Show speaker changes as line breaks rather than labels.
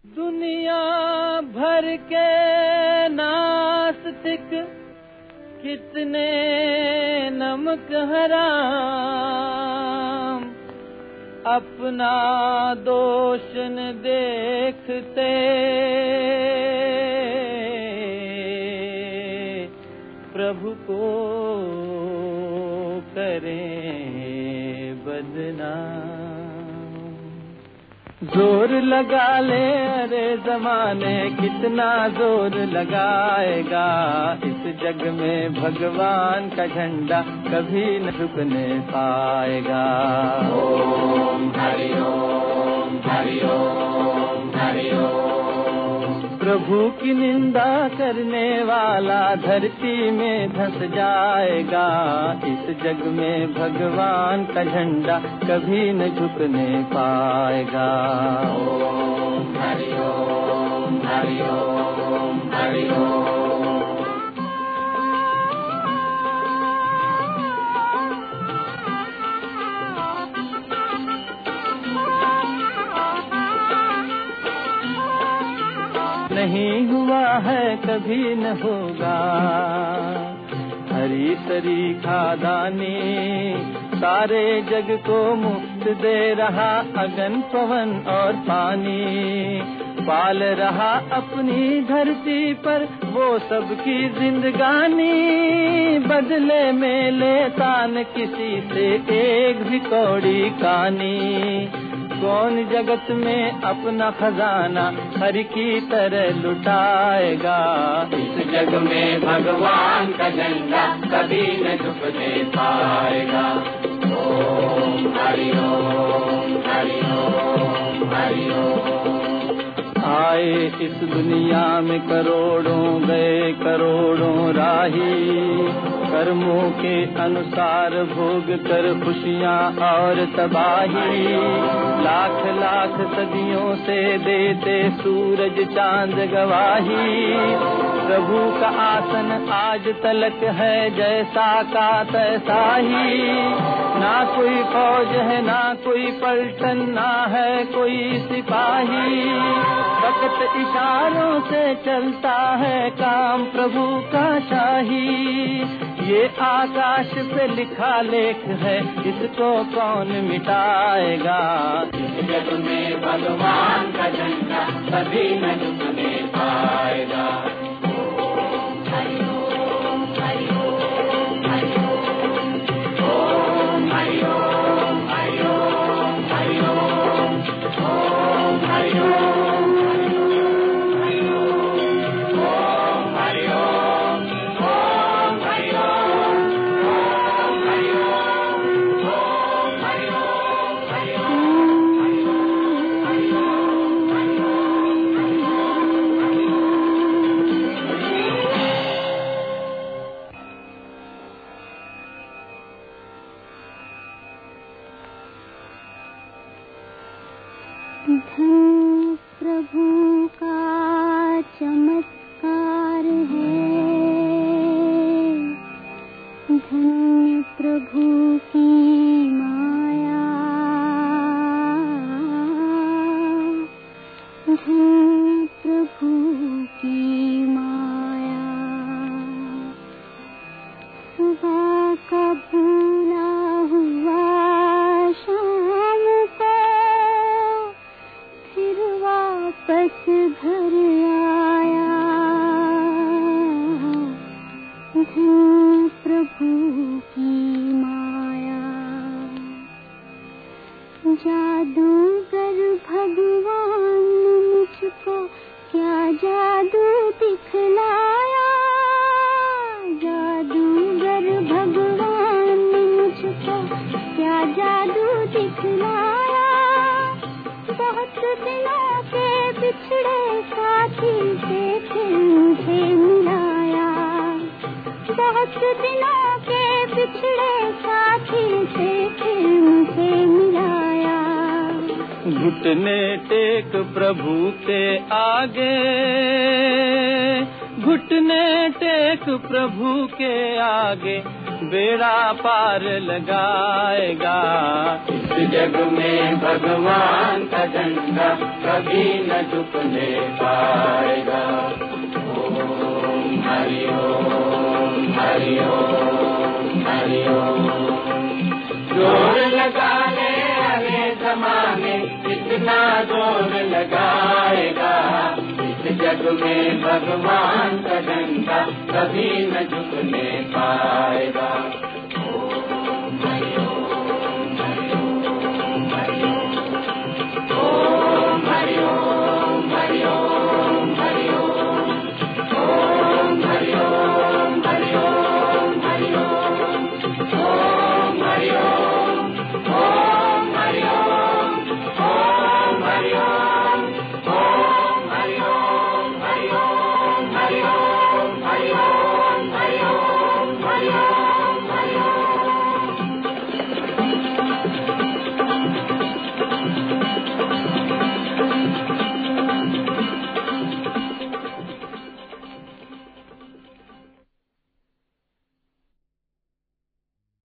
दुनिया भर के नास्तिक कितने नमक हराम, अपना दोष न देखते प्रभु को करें बदनाम। जोर लगा ले अरे जमाने कितना जोर लगाएगा, इस जग में भगवान का झंडा कभी न झुकने पाएगा।
ओम हरि ओम हरि ओम हरि ओम।
प्रभु की निंदा करने वाला धरती में धंस जाएगा, इस जग में भगवान का झंडा कभी न झुकने पाएगा।
ओम हरि ओम हरि ओम हरि ओम।
नहीं हुआ है कभी न होगा, हरी सरी खादानी सारे जग को मुफ्त दे रहा, अगन पवन और पानी पाल रहा अपनी धरती पर वो सबकी जिंदगानी, बदले में लेता न किसी से एक भी कौड़ी कानी। कौन जगत में अपना खजाना हरि की तरह लुटाएगा,
इस जग में भगवान का झंडा कभी न झुकने पाएगा। ओम हरि ओम हरि ओम हरि ओम।
आए इस दुनिया में करोड़ों गए करोड़ों राही, कर्मों के अनुसार भोग कर खुशियाँ और तबाही, लाख लाख सदियों से देते सूरज चांद गवाही। प्रभु का आसन आज तलक है जैसा का तैसा ही, ना कोई फौज है ना कोई पलटन ना है कोई सिपाही, वक्त इशारों से चलता है काम प्रभु का शाही। ये आकाश पे लिखा लेख है इसको कौन मिटाएगा,
इस जग में भगवान का झंडा कभी न झुकने पाएगा। ओम हरि ओम हरि ओम हरि ओम। ओम हरि ओम हरि ओम हरि ओम। ओम हरि ओम हरि ओम हरि ओम। ओम हरि ओम ओम हरि ओम ओम हरि ओम हरि
धन्य प्रभु का चमत्कार है, धन्य प्रभु की माया, धन्य प्रभु की माया। सुबह का भूला हुआ शाम को फिर वापस घर आया, धन्य प्रभु की माया। जादूगर भगवान ने मुझको क्या जादू दिखलाया, जादूगर भगवान ने मुझको क्या जादू दिखलाया। बहुत दिनों के बिछड़े साथी से फिर मुझे मिलाया, बहुत दिनों के बिछड़े साथी से फिर मुझे मिलाया।
घुटने टेक प्रभु के आगे, घुटने टेक प्रभु के आगे, बेड़ा पार लगाएगा।
इस जग में भगवान का झंडा कभी न झुकने पाएगा। ओम हरि ओम हरि ओम हरि ओम। जोर लगा ले अरे जमाने कितना जोर लगाएगा। इस जग में भगवान का झंडा कभी न झुकने पाएगा।